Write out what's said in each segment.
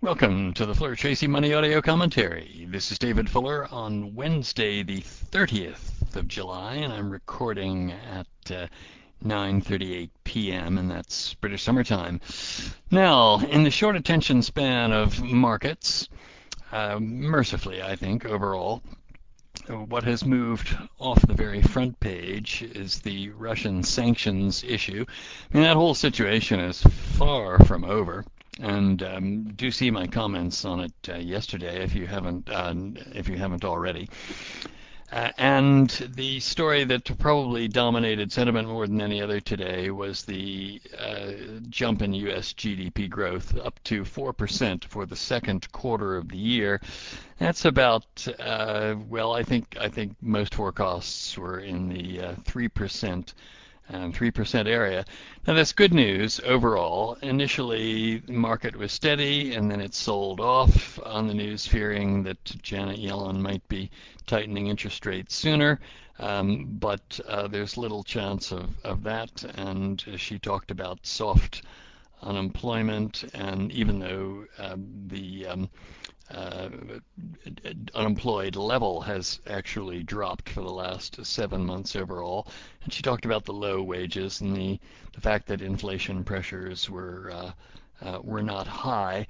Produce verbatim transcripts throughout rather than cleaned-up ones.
Welcome to the Fuller Tracy Money Audio Commentary. This is David Fuller on Wednesday, the thirtieth of July, and I'm recording at uh, nine thirty-eight p m, and that's British summertime. Now, in the short attention span of markets, uh, mercifully, I think, overall, what has moved off the very front page is the Russian sanctions issue. I mean, that whole situation is far from over. And um, do see my comments on it uh, yesterday if you haven't uh, if you haven't already. Uh, and the story that probably dominated sentiment more than any other today was the uh, jump in U S G D P growth up to four percent for the second quarter of the year. That's about uh, well, I think I think most forecasts were in the uh, three percent um, three percent area. Now that's good news overall. Initially, the market was steady, and then it sold off on the news, fearing that Janet Yellen might be tightening interest rates sooner. Um, but uh, there's little chance of, of that, and she talked about soft unemployment, and even though uh, the um, uh, unemployed level has actually dropped for the last seven months overall. And she talked about the low wages and the, the fact that inflation pressures were uh, uh, were not high.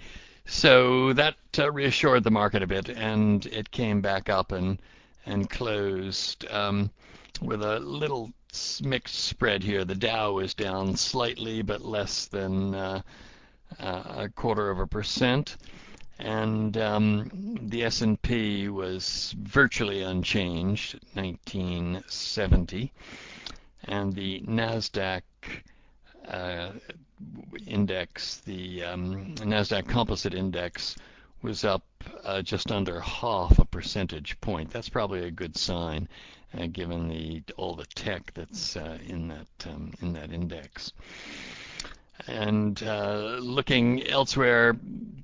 So that uh, reassured the market a bit, and it came back up and and closed um, with a little mixed spread here. The Dow was down slightly, but less than uh, uh, a quarter of a percent. And um, the S and P was virtually unchanged, nineteen seventy, and the Nasdaq uh, index, the um, Nasdaq Composite Index, was up uh, just under half a percentage point. That's probably a good sign, uh, given the all the tech that's uh, in that um, in that index. And uh, looking elsewhere,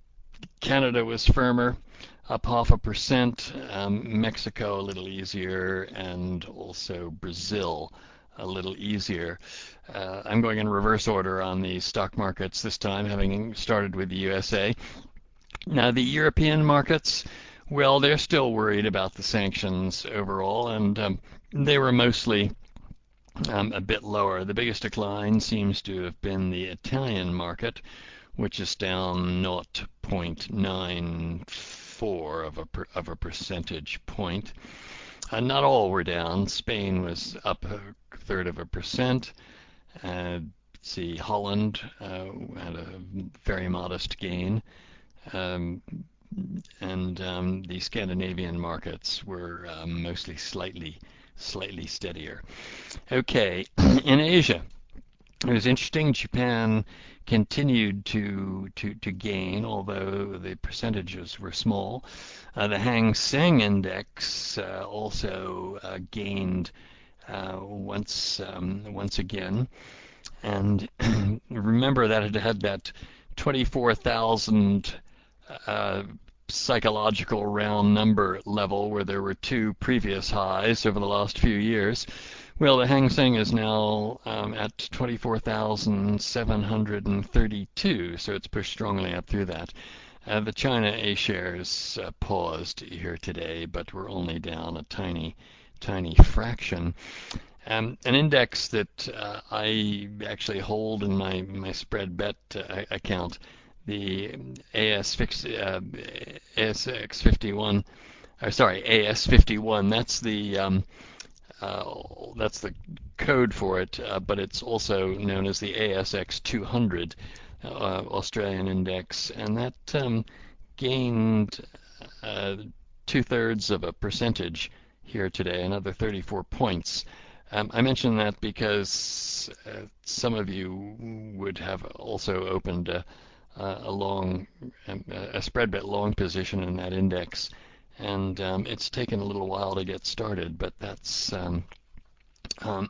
Canada was firmer, up half a percent. Um, Mexico a little easier, and also Brazil a little easier. Uh, I'm going in reverse order on the stock markets this time, having started with the U S A. Now the European markets, well, they're still worried about the sanctions overall, and um, they were mostly um, a bit lower. The biggest decline seems to have been the Italian market, which is down zero point nine four of a per, of a percentage point. Uh, not all were down. Spain was up a third of a percent. Uh, see, Holland uh, had a very modest gain, um, and um, the Scandinavian markets were um, mostly slightly slightly steadier. Okay, in Asia, it was interesting. Japan continued to to to gain, although the percentages were small. Uh, the Hang Seng Index uh, also uh, gained uh, once um, once again, and remember that it had that twenty-four thousand uh, psychological round number level where there were two previous highs over the last few years. Well, the Hang Seng is now um, at twenty-four thousand seven hundred thirty-two, so it's pushed strongly up through that. Uh, the China A shares uh, paused here today, but we're only down a tiny, tiny fraction. Um, an index that uh, I actually hold in my, my spread bet uh, account, the A S fix, uh, A S X fifty-one, or sorry, A S fifty-one. That's the um, uh, that's the code for it, uh, but it's also known as the A S X two hundred uh, Australian index, and that um, gained uh, two-thirds of a percentage here today, another thirty-four points. Um, I mention that because uh, some of you would have also opened a, a long, a spread bet long position in that index, and um, it's taken a little while to get started, but that's um, um,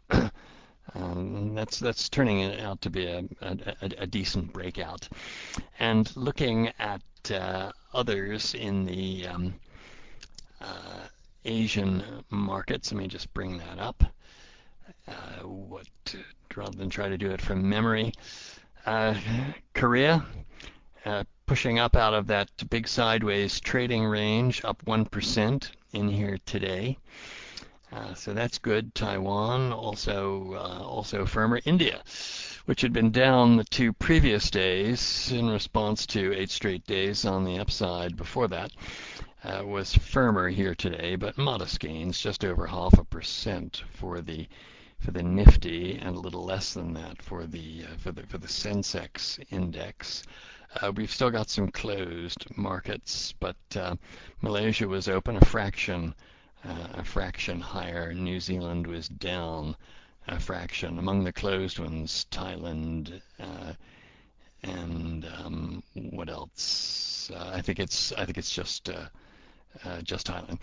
um, that's that's turning it out to be a, a, a decent breakout. And looking at uh, others in the um, uh, Asian markets, let me just bring that up. Uh, what rather than try to do it from memory, uh, Korea. Uh, pushing up out of that big sideways trading range, up one percent in here today. Uh, so that's good. Taiwan also uh, also firmer. India, which had been down the two previous days in response to eight straight days on the upside before that, uh, was firmer here today, but modest gains, just over half a percent for the for the Nifty and a little less than that for the uh, for the for the Sensex index. Uh, we've still got some closed markets, but uh, Malaysia was open a fraction uh, a fraction higher. New Zealand was down a fraction. Among the closed ones, Thailand uh, and um, what else? Uh, I think it's I think it's just uh, uh, just Thailand.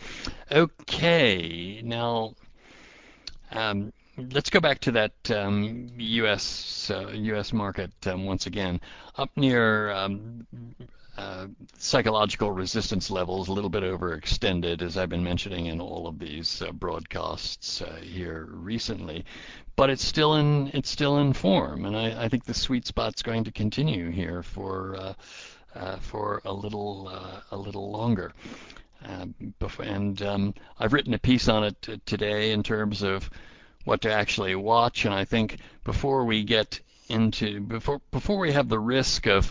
Okay, now um, let's go back to that um, U S uh, U S market um, once again. Up near um, uh, psychological resistance levels, a little bit overextended, as I've been mentioning in all of these uh, broadcasts uh, here recently. But it's still in it's still in form, and I, I think the sweet spot's going to continue here for uh, uh, for a little uh, a little longer. Uh, and um, I've written a piece on it t- today in terms of what to actually watch, and I think before we get into before before we have the risk of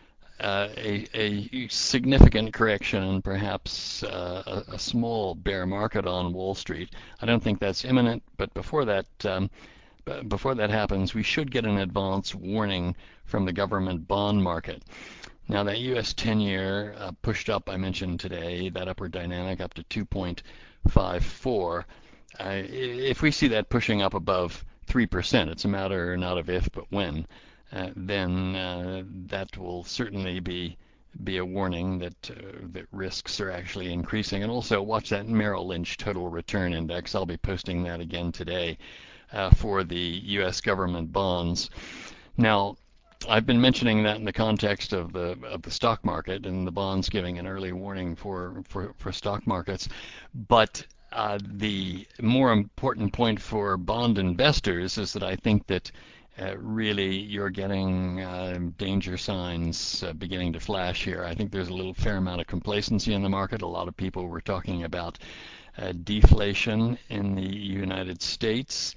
uh, a, a significant correction and perhaps uh, a, a small bear market on Wall Street, I don't think that's imminent. But before that um, before that happens, we should get an advance warning from the government bond market. Now that U S ten-year uh, pushed up, I mentioned today, that upward dynamic up to two point five four. Uh, if we see that pushing up above three percent, it's a matter not of if but when, uh, then uh, that will certainly be be a warning that uh, that risks are actually increasing. And also watch that Merrill Lynch Total Return Index. I'll be posting that again today uh, for the U S government bonds. Now, I've been mentioning that in the context of the of the stock market and the bonds giving an early warning for for, for stock markets, but uh, the more important point for bond investors is that I think that uh, really you're getting uh, danger signs uh, beginning to flash here. I think there's a little fair amount of complacency in the market. A lot of people were talking about uh, deflation in the United States,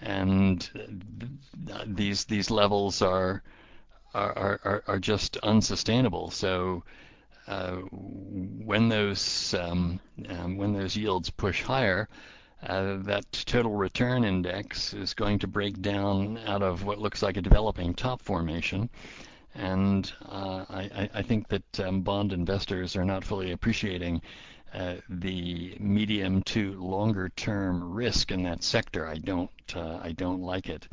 and th- these these levels are are, are, are just unsustainable. So uh, when those um, um, when those yields push higher, uh, that total return index is going to break down out of what looks like a developing top formation. And uh, I, I think that um, bond investors are not fully appreciating uh, the medium to longer term risk in that sector. I don't uh, I don't like it.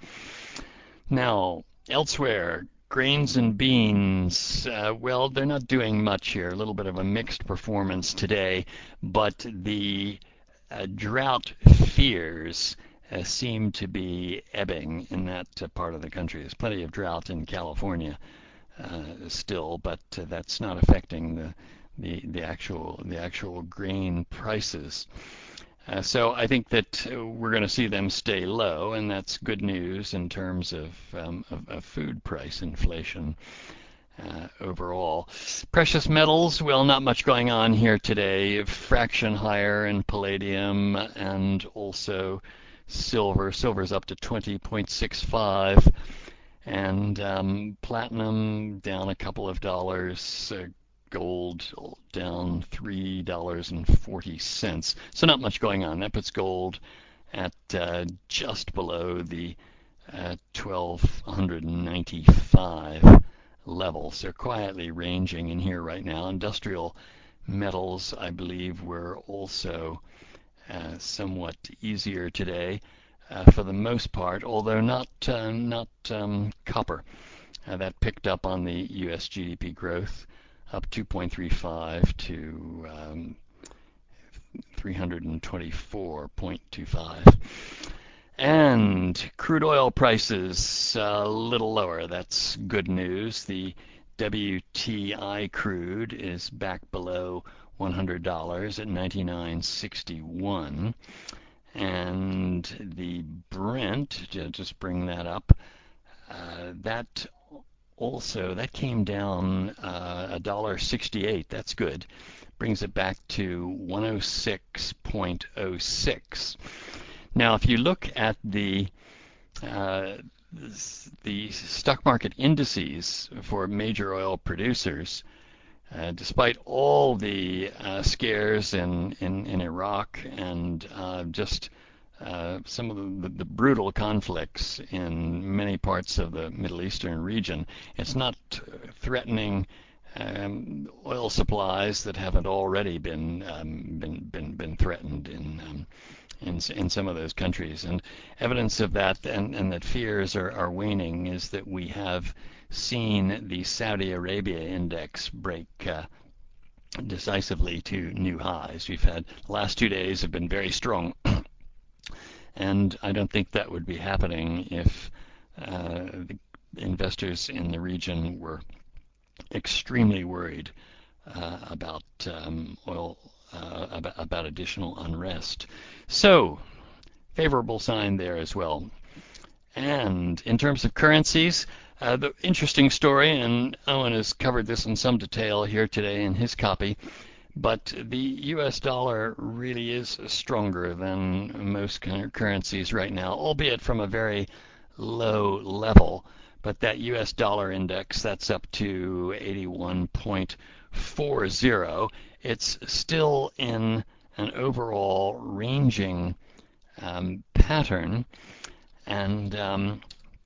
Now, elsewhere, grains and beans, uh, well, they're not doing much here. A little bit of a mixed performance today, but the uh, drought fears uh, seem to be ebbing in that uh, part of the country. There's plenty of drought in California uh, still, but uh, that's not affecting the, the the actual the actual grain prices. Uh, so I think that uh, we're going to see them stay low, and that's good news in terms of, um, of, of food price inflation uh, overall. Precious metals, well, not much going on here today. A fraction higher in palladium and also silver. Silver's up to twenty point six five, and um, platinum down a couple of dollars. Uh, gold down three dollars and forty cents. So not much going on. That puts gold at uh, just below the uh, twelve ninety-five level. So quietly ranging in here right now. Industrial metals, I believe, were also uh, somewhat easier today uh, for the most part, although not uh, not um, copper. Uh, that picked up on the U S G D P growth, up two point three five to um, three twenty-four point two five. And crude oil prices a little lower. That's good news. The W T I crude is back below one hundred dollars at ninety-nine sixty-one. And the Brent, just bring that up, uh, that also, that came down uh, a dollar sixty-eight. That's good. Brings it back to one oh six point oh six. Now, if you look at the uh, the stock market indices for major oil producers, uh, despite all the uh, scares in, in, in Iraq and uh, just uh, some of the, the brutal conflicts in many parts of the Middle Eastern region, it's not threatening um, oil supplies that haven't already been um, been, been been threatened in um, in in some of those countries. And evidence of that and, and that fears are, are waning is that we have seen the Saudi Arabia index break uh, decisively to new highs. We've had the last two days have been very strong, and I don't think that would be happening if uh, the investors in the region were extremely worried uh, about um, oil, uh, about, about additional unrest. So, favorable sign there as well. And in terms of currencies, uh, the interesting story, and Owen has covered this in some detail here today in his copy, but the U S dollar really is stronger than most currencies right now, albeit from a very low level. But that U S dollar index, that's up to eighty-one point four zero. It's still in an overall ranging um, pattern, and um,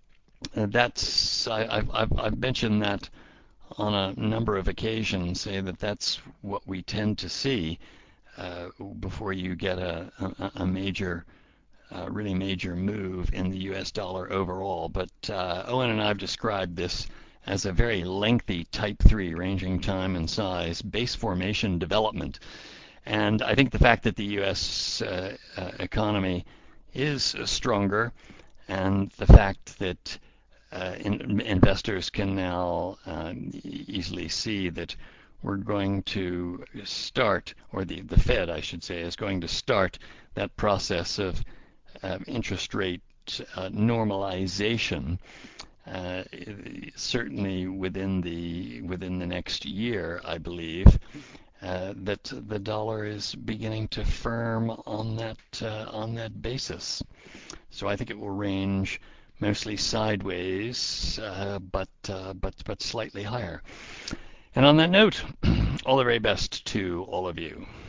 that's I, I've, I've, I've mentioned that on a number of occasions, say that that's what we tend to see uh, before you get a, a, a major, uh, really major move in the U S dollar overall. But uh, Owen and I have described this as a very lengthy Type three, ranging time and size, base formation development. And I think the fact that the U S uh, uh, economy is stronger, and the fact that uh, in, investors can now uh, easily see that we're going to start, or the, the Fed, I should say, is going to start that process of uh, interest rate uh, normalization. Uh, certainly within the within the next year, I believe. Uh, that the dollar is beginning to firm on that uh, on that basis. So I think it will range mostly sideways, uh, but uh, but but slightly higher. And on that note, all the very best to all of you.